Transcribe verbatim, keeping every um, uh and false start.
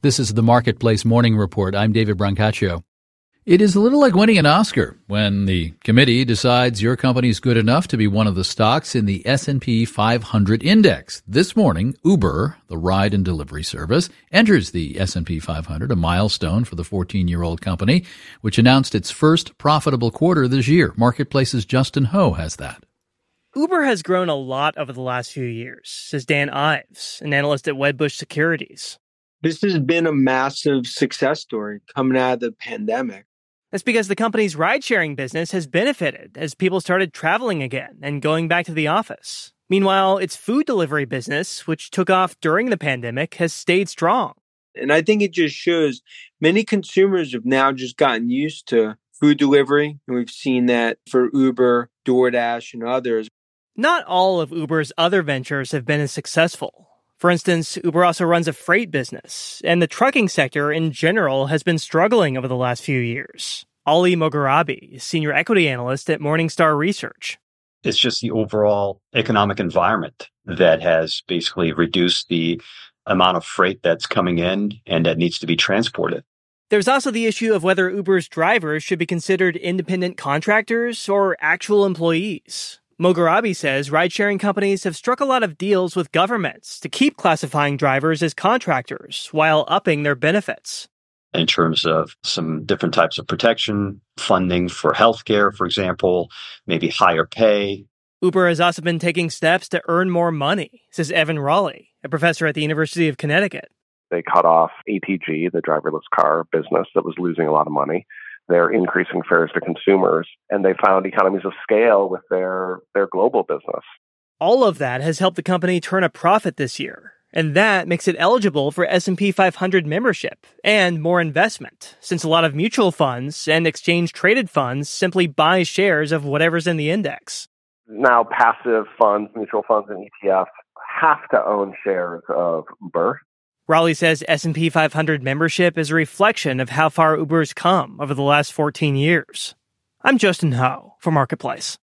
This is the Marketplace Morning Report. I'm David Brancaccio. It is a little like winning an Oscar when the committee decides your company is good enough to be one of the stocks in the S and P five hundred index. This morning, Uber, the ride and delivery service, enters the S and P five hundred, a milestone for the fourteen-year-old company, which announced its first profitable quarter this year. Marketplace's Justin Ho has that. Uber has grown a lot over the last few years, says Dan Ives, an analyst at Wedbush Securities. This has been a massive success story coming out of the pandemic. That's because the company's ride-sharing business has benefited as people started traveling again and going back to the office. Meanwhile, its food delivery business, which took off during the pandemic, has stayed strong. And I think it just shows many consumers have now just gotten used to food delivery. And we've seen that for Uber, DoorDash, and others. Not all of Uber's other ventures have been as successful. For instance, Uber also runs a freight business, and the trucking sector in general has been struggling over the last few years. Ali Mogharabi is senior equity analyst at Morningstar Research. It's just the overall economic environment that has basically reduced the amount of freight that's coming in and that needs to be transported. There's also the issue of whether Uber's drivers should be considered independent contractors or actual employees. Mogharabi says ride-sharing companies have struck a lot of deals with governments to keep classifying drivers as contractors while upping their benefits. In terms of some different types of protection, funding for healthcare, for example, maybe higher pay. Uber has also been taking steps to earn more money, says Evan Raleigh, a professor at the University of Connecticut. They cut off A T G, the driverless car business that was losing a lot of money. They're increasing fares to consumers, and they found economies of scale with their, their global business. All of that has helped the company turn a profit this year, and that makes it eligible for S and P five hundred membership and more investment, since a lot of mutual funds and exchange-traded funds simply buy shares of whatever's in the index. Now passive funds, mutual funds, and E T Fs have to own shares of Uber. Raleigh says S and P five hundred membership is a reflection of how far Uber's come over the last fourteen years. I'm Justin Ho for Marketplace.